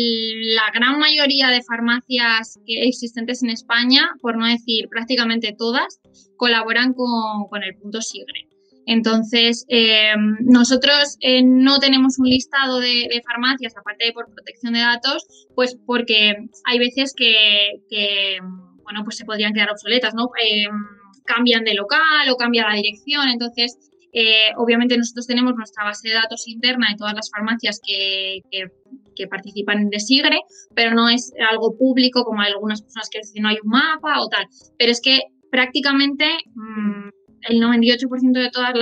Speaker 2: la gran mayoría de farmacias existentes en España, por no decir prácticamente todas, colaboran con el punto SIGRE. Entonces, nosotros no tenemos un listado de farmacias, aparte de por protección de datos, pues porque hay veces que bueno, pues se podrían quedar obsoletas, ¿no? Cambian de local o cambia la dirección, entonces obviamente nosotros tenemos nuestra base de datos interna de todas las farmacias que participan de SIGRE, pero no es algo público como hay algunas personas que dicen no hay un mapa o tal, pero es que prácticamente el 98% de todas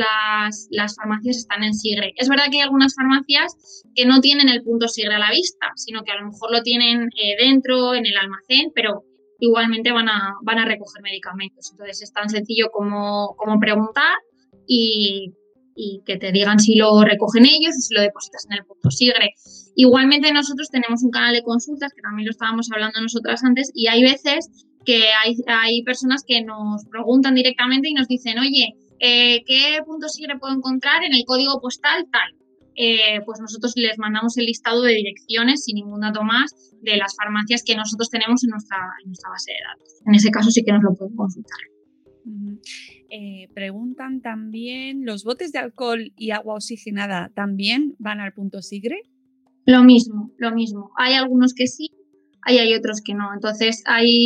Speaker 2: las farmacias están en SIGRE. Es verdad que hay algunas farmacias que no tienen el punto SIGRE a la vista, sino que a lo mejor lo tienen dentro, en el almacén, pero igualmente van a recoger medicamentos. Entonces es tan sencillo como preguntar y que te digan si lo recogen ellos o si lo depositas en el punto SIGRE. Igualmente nosotros tenemos un canal de consultas, que también lo estábamos hablando nosotras antes, y hay veces que hay personas que nos preguntan directamente y nos dicen, oye, ¿qué punto SIGRE puedo encontrar en el código postal tal? Pues nosotros les mandamos el listado de direcciones sin ningún dato más de las farmacias que nosotros tenemos en nuestra base de datos. En ese caso sí que nos lo pueden consultar.
Speaker 1: Preguntan también, ¿los botes de alcohol y agua oxigenada también van al punto SIGRE?
Speaker 2: Lo mismo. Hay algunos que sí, hay otros que no. Entonces,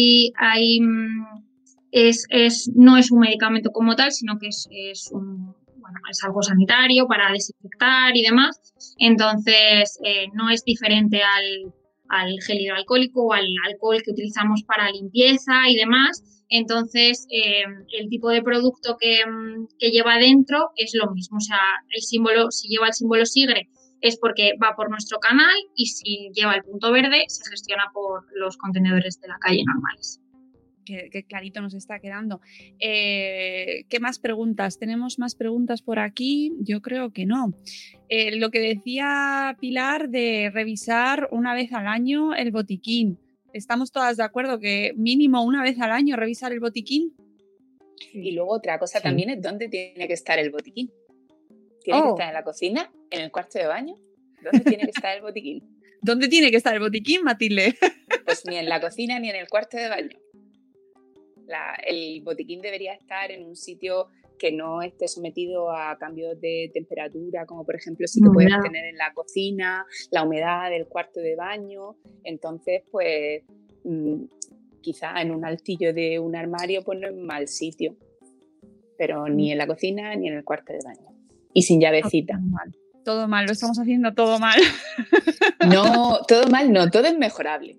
Speaker 2: no es un medicamento como tal, sino que es algo sanitario para desinfectar y demás. Entonces, no es diferente al gel hidroalcohólico o al alcohol que utilizamos para limpieza y demás. Entonces, el tipo de producto que lleva dentro es lo mismo. O sea, el símbolo, si lleva el símbolo SIGRE, es porque va por nuestro canal, y si lleva el punto verde, se gestiona por los contenedores de la calle normales.
Speaker 1: Qué clarito nos está quedando. ¿Qué más preguntas? ¿Tenemos más preguntas por aquí? Yo creo que no. Lo que decía Pilar de revisar una vez al año el botiquín. ¿Estamos todas de acuerdo que mínimo una vez al año revisar el botiquín?
Speaker 4: Y luego otra cosa también es dónde tiene que estar el botiquín. ¿Tiene que estar en la cocina? ¿En el cuarto de baño? ¿Dónde tiene que estar el botiquín?
Speaker 1: ¿Dónde tiene que estar el botiquín, Matilde?
Speaker 4: Pues ni en la cocina ni en el cuarto de baño. El botiquín debería estar en un sitio que no esté sometido a cambios de temperatura, como por ejemplo sí que puedes tener en la cocina, la humedad del cuarto de baño. Entonces, pues quizá en un altillo de un armario pues no es mal sitio, pero ni en la cocina ni en el cuarto de baño. Y sin llavecita.
Speaker 1: Todo mal, lo estamos haciendo todo mal.
Speaker 4: No, todo mal no, todo es mejorable.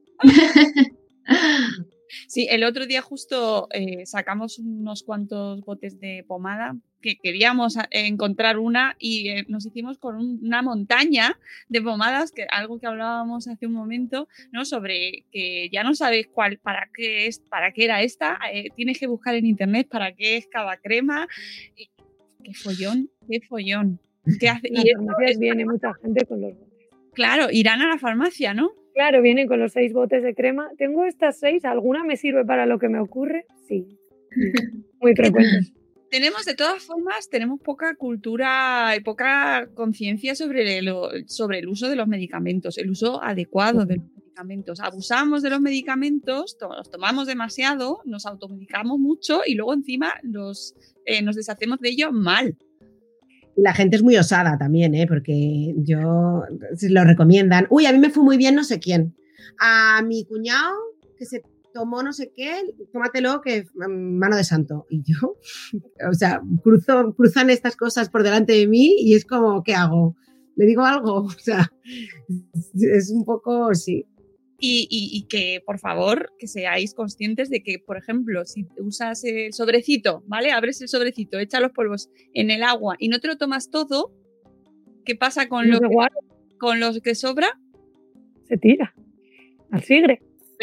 Speaker 1: Sí, el otro día justo sacamos unos cuantos botes de pomada que queríamos encontrar una y nos hicimos con una montaña de pomadas, que algo que hablábamos hace un momento, ¿no? Sobre que ya no sabes para qué era esta, tienes que buscar en internet para qué es cada crema. Qué follón. ¿Qué hace?
Speaker 5: En las farmacias viene mucha gente con los botes.
Speaker 1: Claro, irán a la farmacia, ¿no?
Speaker 5: Claro, vienen con los 6 botes de crema. ¿Tengo estas 6? ¿Alguna me sirve para lo que me ocurre? Sí. Muy frecuente.
Speaker 1: De todas formas, tenemos poca cultura y poca conciencia sobre el uso de los medicamentos, el uso adecuado de los medicamentos. Abusamos de los medicamentos, los tomamos demasiado, nos automedicamos mucho y luego encima nos deshacemos de ellos mal.
Speaker 3: La gente es muy osada también, porque lo recomiendan. Uy, a mí me fue muy bien no sé quién. A mi cuñado, que se tomó no sé qué, tómatelo que mano de santo. Y yo, o sea, cruzan estas cosas por delante de mí y es como, ¿qué hago? ¿Le digo algo? O sea, es un poco, sí.
Speaker 1: Y que, por favor, que seáis conscientes de que, por ejemplo, si usas el sobrecito, ¿vale? Abres el sobrecito, echas los polvos en el agua y no te lo tomas todo, ¿qué pasa con lo que sobra?
Speaker 5: Se tira al sigre.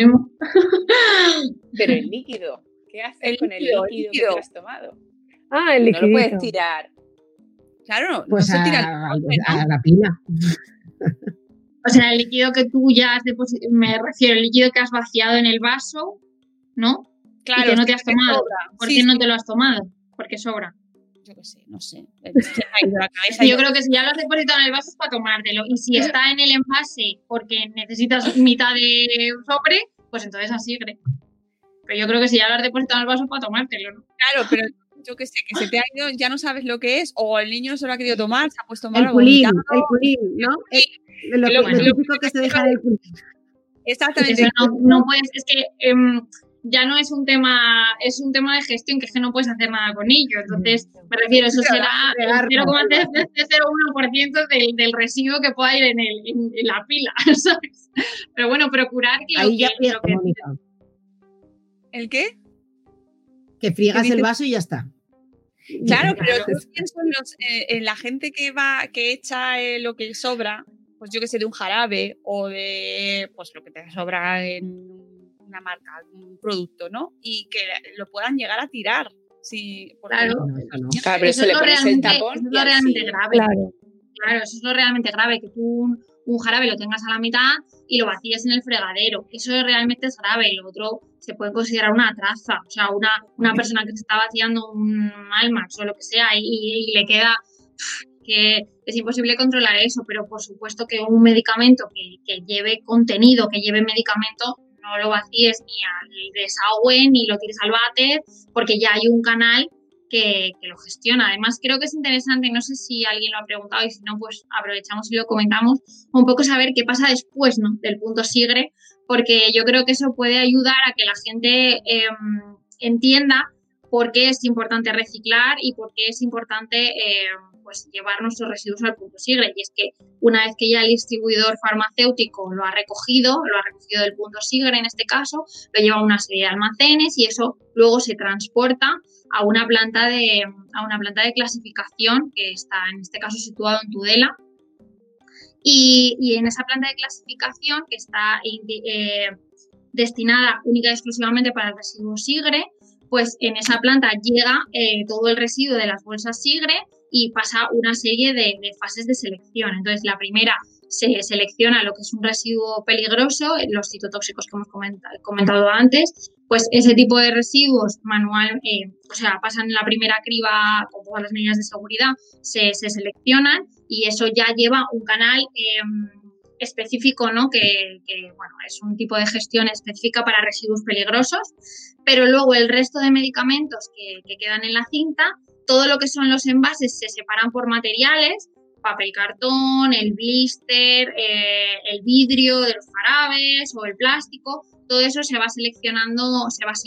Speaker 4: Pero el líquido, ¿qué haces con el líquido que te has tomado?
Speaker 5: Ah, el líquido.
Speaker 4: No lo puedes tirar.
Speaker 1: Claro,
Speaker 3: pues
Speaker 1: no se tira
Speaker 3: a la pila.
Speaker 2: O sea, el líquido que tú ya has depositado, me refiero al líquido que has vaciado en el vaso, ¿no?
Speaker 1: Claro,
Speaker 2: y que no te has tomado.
Speaker 1: Sobra.
Speaker 2: ¿Por qué no te lo has tomado? Porque sobra.
Speaker 1: Yo qué sé, no sé. Se me ha ido la cabeza.
Speaker 2: Yo creo que si ya lo has depositado en el vaso es para tomártelo. Y si está en el envase porque necesitas mitad de sobre, pues entonces así. Pero yo creo que si ya lo has depositado en el vaso es para tomártelo, ¿no?
Speaker 1: Claro, pero yo qué sé, que se te ha ido, ya no sabes lo que es, o el niño no se lo ha querido tomar, se ha puesto mal.
Speaker 3: El culín, ¿no? Lo típico que se deja del culín.
Speaker 1: Exactamente.
Speaker 2: No puedes, es que ya no es un tema de gestión, que es que no puedes hacer nada con ello. Entonces, me refiero, eso será el 0,01% del residuo que pueda ir en la pila, ¿sabes? Pero bueno, procurar que
Speaker 3: ahí ya
Speaker 1: ¿El qué?
Speaker 3: Que friegas el vaso y ya está.
Speaker 1: Claro, pero yo pienso en la gente que echa lo que sobra, pues yo que sé, de un jarabe o de pues lo que te sobra en una marca, un producto, ¿no? Y que lo puedan llegar a tirar. Sí,
Speaker 2: claro.
Speaker 4: Claro, pero eso le pones el tapón.
Speaker 2: Eso es lo realmente grave. Claro, eso es lo realmente grave, que tú un jarabe lo tengas a la mitad y lo vacíes en el fregadero. Eso realmente es grave. Lo otro se puede considerar una traza. O sea, una persona que se está vaciando un Almax o lo que sea y le queda... que es imposible controlar eso, pero por supuesto que un medicamento que lleve contenido, que lleve medicamento, no lo vacíes ni al desagüe ni lo tires al váter, porque ya hay un canal que lo gestiona. Además, creo que es interesante, no sé si alguien lo ha preguntado y si no, pues aprovechamos y lo comentamos, un poco saber qué pasa después, ¿no?, del punto sigre, porque yo creo que eso puede ayudar a que la gente entienda por qué es importante reciclar y por qué es importante pues llevar nuestros residuos al punto sigre. Y es que una vez que ya el distribuidor farmacéutico lo ha recogido del punto sigre en este caso, lo lleva a una serie de almacenes y eso luego se transporta a una planta de clasificación que está en este caso situado en Tudela. Y en esa planta de clasificación, que está destinada única y exclusivamente para el residuo sigre, pues en esa planta llega todo el residuo de las bolsas sigre y pasa una serie de fases de selección. Entonces, la primera se selecciona lo que es un residuo peligroso, los citotóxicos que hemos comentado antes, pues ese tipo de residuos pasan en la primera criba con todas las medidas de seguridad, se seleccionan y eso ya lleva un canal específico, ¿no?, que es un tipo de gestión específica para residuos peligrosos, pero luego el resto de medicamentos que quedan en la cinta, todo lo que son los envases se separan por materiales, papel cartón, el blister, el vidrio de los jarabes o el plástico, todo eso se va seleccionando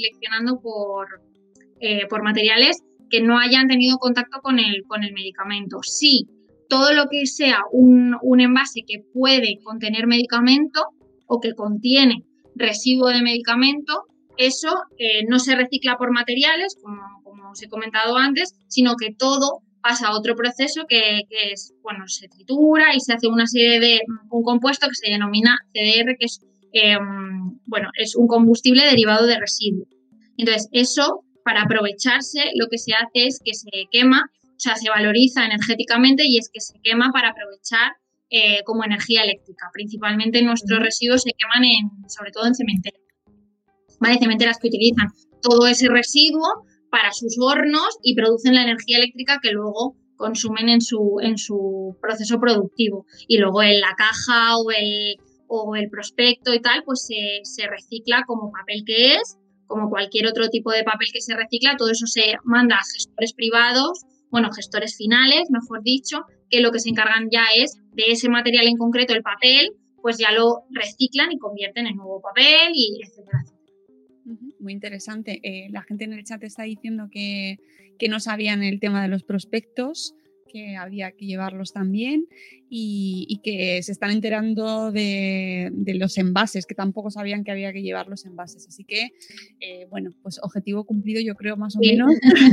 Speaker 2: por materiales que no hayan tenido contacto con el medicamento. Sí, todo lo que sea un envase que puede contener medicamento o que contiene residuo de medicamento, eso no se recicla por materiales, como os he comentado antes, sino que todo pasa a otro proceso que es, se tritura y se hace un compuesto que se denomina CDR, que es, es un combustible derivado de residuo. Entonces, eso, para aprovecharse, lo que se hace es que se quema, o sea, se valoriza energéticamente y es que se quema para aprovechar como energía eléctrica. Principalmente nuestros residuos se queman sobre todo en cementerios. ¿Vale? Cementeras que utilizan todo ese residuo para sus hornos y producen la energía eléctrica que luego consumen en su proceso productivo. Y luego en la caja o el prospecto y tal, pues se recicla como papel que es, como cualquier otro tipo de papel que se recicla. Todo eso se manda a gestores privados, gestores finales, mejor dicho, que lo que se encargan ya es de ese material en concreto, el papel, pues ya lo reciclan y convierten en nuevo papel y etcétera.
Speaker 1: Muy interesante. La gente en el chat está diciendo que no sabían el tema de los prospectos, que había que llevarlos también y que se están enterando de los envases, que tampoco sabían que había que llevar los envases. Así que, bueno, pues objetivo cumplido yo creo más o menos.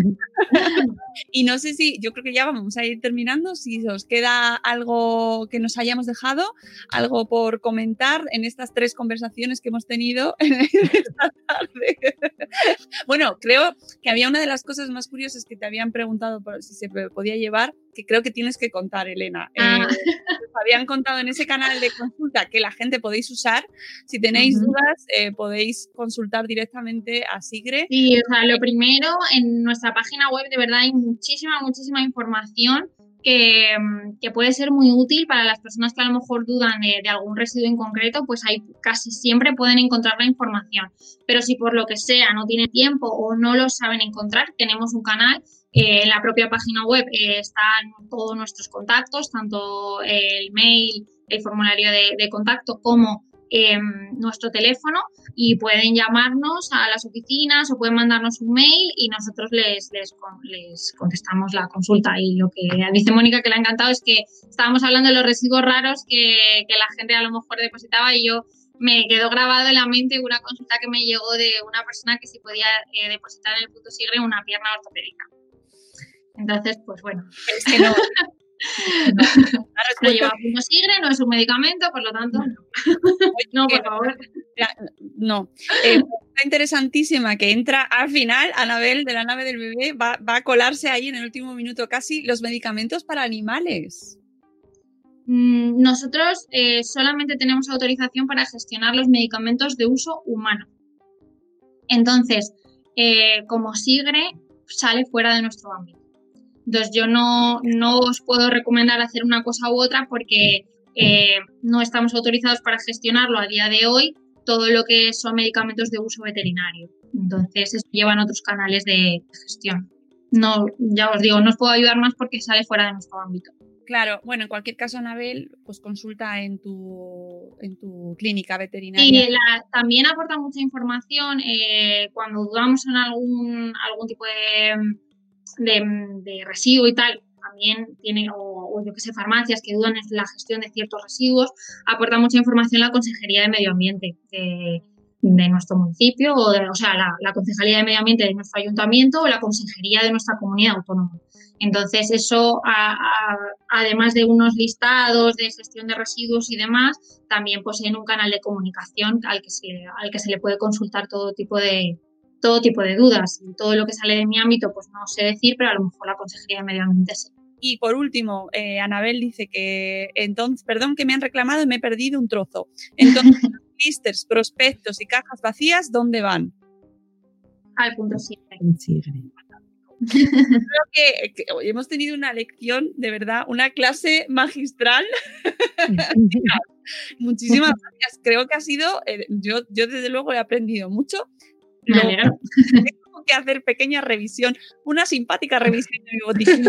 Speaker 1: Y no sé si, yo creo que ya vamos a ir terminando, si os queda algo que nos hayamos dejado, algo por comentar en estas 3 conversaciones que hemos tenido esta tarde. Bueno, creo que había una de las cosas más curiosas que te habían preguntado por si se podía llevar, que creo que tienes que contar, Elena. Habían contado en ese canal de consulta que la gente podéis usar. Si tenéis dudas, podéis consultar directamente a Sigre.
Speaker 2: Sí, o sea, lo primero, en nuestra página web de verdad hay muchísima información que puede ser muy útil para las personas que a lo mejor dudan de algún residuo en concreto, pues ahí casi siempre pueden encontrar la información. Pero si por lo que sea no tienen tiempo o no lo saben encontrar, tenemos un canal. En la propia página web están todos nuestros contactos, tanto el mail, el formulario de contacto como nuestro teléfono, y pueden llamarnos a las oficinas o pueden mandarnos un mail y nosotros les contestamos la consulta. Y lo que dice Mónica que le ha encantado es que estábamos hablando de los residuos raros que la gente a lo mejor depositaba, y yo me quedó grabado en la mente una consulta que me llegó de una persona que si podía depositar en el punto Sigre una pierna ortopédica. Entonces, pues bueno, es que no. No lleva punto Sigre, no es un medicamento, por lo tanto, no, por favor.
Speaker 1: No. Está interesantísima que entra al final, Anabel, de la nave del bebé, va a colarse ahí en el último minuto casi, los medicamentos para animales.
Speaker 2: Nosotros solamente tenemos autorización para gestionar los medicamentos de uso humano. Entonces, como Sigre, sale fuera de nuestro ámbito. Entonces, yo no os puedo recomendar hacer una cosa u otra porque no estamos autorizados para gestionarlo a día de hoy, todo lo que son medicamentos de uso veterinario. Entonces, eso llevan otros canales de gestión. No, ya os digo, no os puedo ayudar más porque sale fuera de nuestro ámbito.
Speaker 1: Claro, bueno, en cualquier caso, Anabel, pues consulta en tu clínica veterinaria.
Speaker 2: Sí, también aporta mucha información cuando dudamos en algún tipo de residuo y tal. También tiene, o yo que sé, farmacias que dudan en la gestión de ciertos residuos. Aporta mucha información la Consejería de Medio Ambiente de nuestro municipio, o sea, la Concejalía de Medio Ambiente de nuestro ayuntamiento o la Consejería de nuestra comunidad autónoma. Entonces, eso, además de unos listados de gestión de residuos y demás, también poseen un canal de comunicación al que se le puede consultar todo tipo de dudas. Y todo lo que sale de mi ámbito, pues no sé decir, pero a lo mejor la Consejería de Medio Ambiente sí.
Speaker 1: Y por último, Anabel dice que entonces, perdón que me han reclamado y me he perdido un trozo. Entonces, listers, prospectos y cajas vacías, ¿dónde van?
Speaker 2: Al punto Sigre.
Speaker 1: Creo que hoy hemos tenido una lección, de verdad, una clase magistral. Muchísimas gracias. Creo que ha sido, yo desde luego he aprendido mucho. Tengo que hacer pequeña revisión, una simpática revisión de mi botiquín.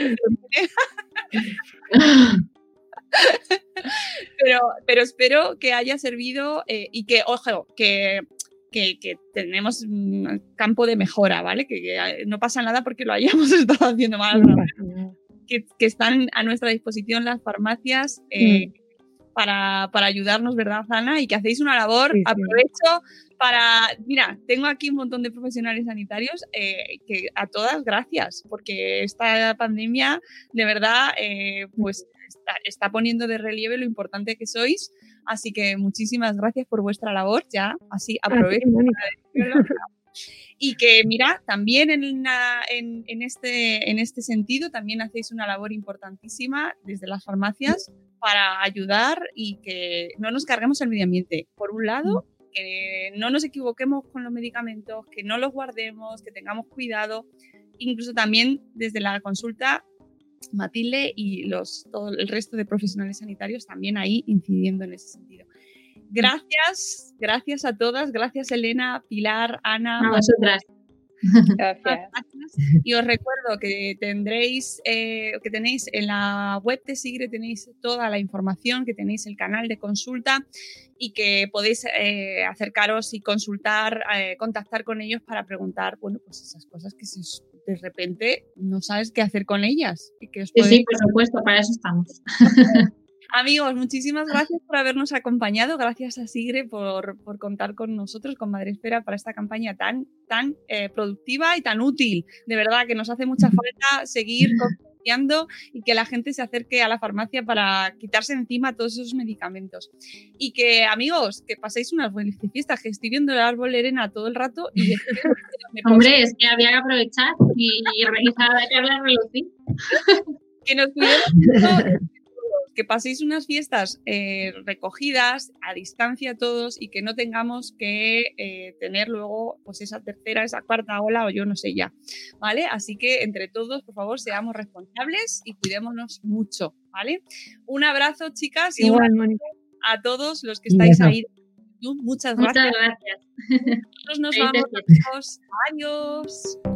Speaker 1: pero espero que haya servido y que, ojo, que tenemos un campo de mejora, ¿vale? Que no pasa nada porque lo hayamos estado haciendo mal. Que están a nuestra disposición las farmacias para ayudarnos, ¿verdad, Ana? Y que hacéis una labor. Sí. Aprovecho mira, tengo aquí un montón de profesionales sanitarios que a todas gracias, porque esta pandemia de verdad pues está poniendo de relieve lo importante que sois, así que muchísimas gracias por vuestra labor, ya así aprovecho para decirlo. Y que mira, también en este sentido también hacéis una labor importantísima desde las farmacias para ayudar y que no nos carguemos el medio ambiente. Por un lado, que no nos equivoquemos con los medicamentos, que no los guardemos, que tengamos cuidado. Incluso también desde la consulta, Matilde y todo el resto de profesionales sanitarios también ahí incidiendo en ese sentido. Gracias a todas, gracias Elena, Pilar, Ana.
Speaker 2: A vosotras.
Speaker 4: Gracias.
Speaker 1: Y os recuerdo que tenéis en la web de Sigre tenéis toda la información, que tenéis el canal de consulta y que podéis acercaros y consultar, contactar con ellos para preguntar, bueno, pues esas cosas que de repente no sabes qué hacer con ellas. Y que os
Speaker 2: Sí, por supuesto, para eso estamos.
Speaker 1: Amigos, muchísimas gracias por habernos acompañado. Gracias a Sigre por contar con nosotros, con Madresfera, para esta campaña tan productiva y tan útil. De verdad que nos hace mucha falta seguir concienciando y que la gente se acerque a la farmacia para quitarse encima todos esos medicamentos. Y que, amigos, que paséis unas buenas fiestas, que estoy viendo el árbol Lorena todo el rato y
Speaker 2: hombre, es que había que aprovechar y realizar la charla relucir.
Speaker 1: Que nos cuidemos. Que paséis unas fiestas recogidas, a distancia todos, y que no tengamos que tener luego pues esa tercera, esa cuarta ola o yo no sé ya, ¿vale? Así que entre todos, por favor, seamos responsables y cuidémonos mucho, ¿vale? Un abrazo, chicas, y
Speaker 5: igual,
Speaker 1: un abrazo a todos los que estáis ahí. Muchas gracias.
Speaker 2: Muchas gracias.
Speaker 1: Nosotros nos vamos. Adiós.